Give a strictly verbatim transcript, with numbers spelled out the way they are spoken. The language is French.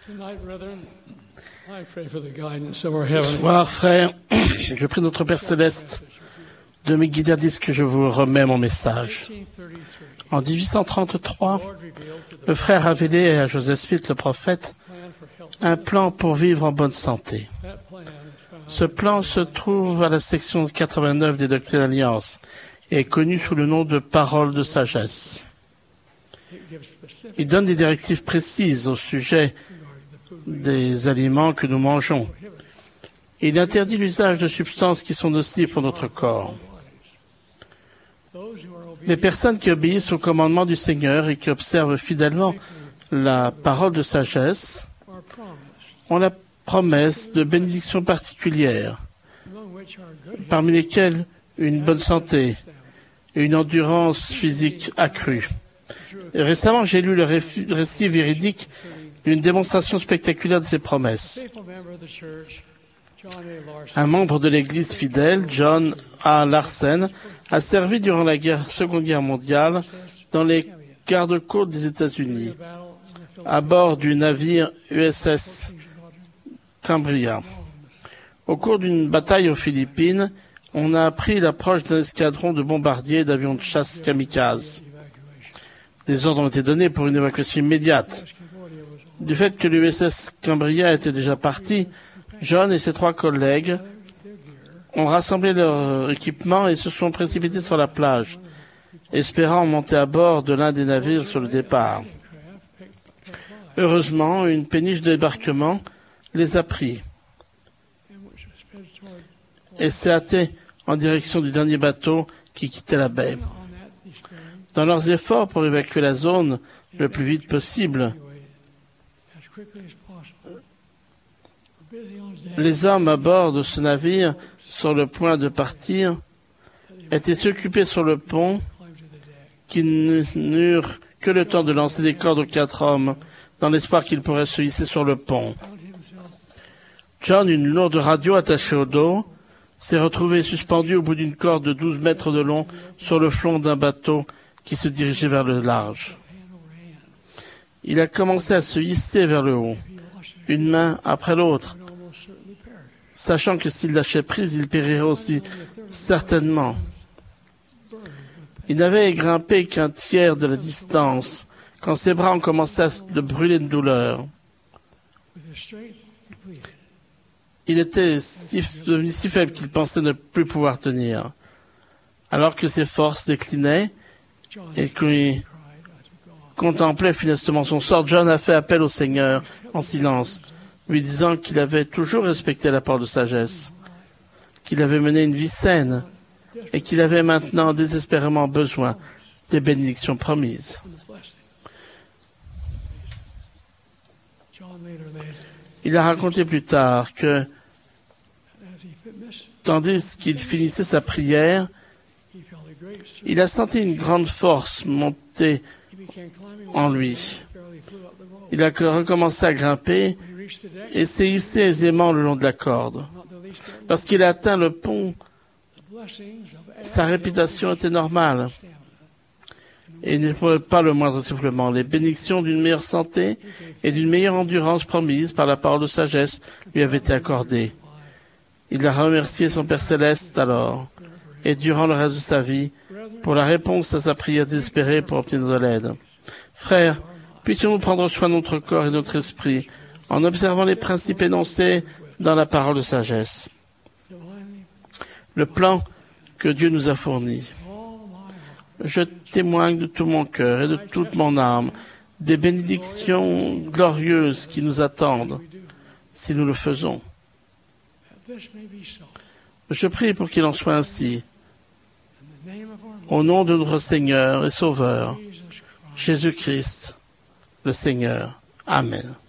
Ce soir, frères, je prie notre Père Céleste de me guider à ce que je vous remets mon message. En dix-huit cent trente-trois, le frère a révélé à Joseph Smith, le prophète, un plan pour vivre en bonne santé. Ce plan se trouve à la section quatre-vingt-neuf des Doctrines d'Alliance et est connu sous le nom de Parole de sagesse. Il donne des directives précises au sujet des aliments que nous mangeons. Il interdit l'usage de substances qui sont nocives pour notre corps. Les personnes qui obéissent au commandement du Seigneur et qui observent fidèlement la parole de sagesse ont la promesse de bénédictions particulières, parmi lesquelles une bonne santé et une endurance physique accrue. Et récemment, j'ai lu le récit véridique d'une démonstration spectaculaire de ces promesses. Un membre de l'Église fidèle, John A. Larsen, a servi durant la guerre, Seconde Guerre mondiale dans les gardes-côtes des États-Unis, à bord du navire U S S Cambria. Au cours d'une bataille aux Philippines, on a appris l'approche d'un escadron de bombardiers et d'avions de chasse kamikazes. Des ordres ont été donnés pour une évacuation immédiate. Du fait que l'U S S Cambria était déjà parti, John et ses trois collègues ont rassemblé leur équipement et se sont précipités sur la plage, espérant monter à bord de l'un des navires sur le départ. Heureusement, une péniche de débarquement les a pris et s'est hâtée en direction du dernier bateau qui quittait la baie. Dans leurs efforts pour évacuer la zone le plus vite possible, les hommes à bord de ce navire, sur le point de partir, étaient si occupés sur le pont qu'ils n'eurent que le temps de lancer des cordes aux quatre hommes, dans l'espoir qu'ils pourraient se hisser sur le pont. John, une lourde radio attachée au dos, s'est retrouvé suspendu au bout d'une corde de douze mètres de long sur le flanc d'un bateau qui se dirigeait vers le large. Il a commencé à se hisser vers le haut, une main après l'autre, sachant que s'il lâchait prise, il périrait aussi certainement. Il n'avait grimpé qu'un tiers de la distance quand ses bras ont commencé à le brûler de douleur. Il était si, devenu si faible qu'il pensait ne plus pouvoir tenir. Alors que ses forces déclinaient et qu'il contemplait funestement son sort, John a fait appel au Seigneur en silence, lui disant qu'il avait toujours respecté la parole de sagesse, qu'il avait mené une vie saine et qu'il avait maintenant désespérément besoin des bénédictions promises. Il a raconté plus tard que, tandis qu'il finissait sa prière, il a senti une grande force monter en lui. Il a recommencé à grimper et s'est hissé aisément le long de la corde. Lorsqu'il a atteint le pont, sa réputation était normale et il n'éprouvait pas le moindre essoufflement. Les bénédictions d'une meilleure santé et d'une meilleure endurance promises par la parole de sagesse lui avaient été accordées. Il a remercié son Père Céleste alors et durant le reste de sa vie pour la réponse à sa prière désespérée pour obtenir de l'aide. Frères, puissions-nous prendre soin de notre corps et de notre esprit en observant les principes énoncés dans la parole de sagesse. Le plan que Dieu nous a fourni. Je témoigne de tout mon cœur et de toute mon âme des bénédictions glorieuses qui nous attendent si nous le faisons. Je prie pour qu'il en soit ainsi. Au nom de notre Seigneur et Sauveur, Jésus-Christ, le Seigneur. Amen.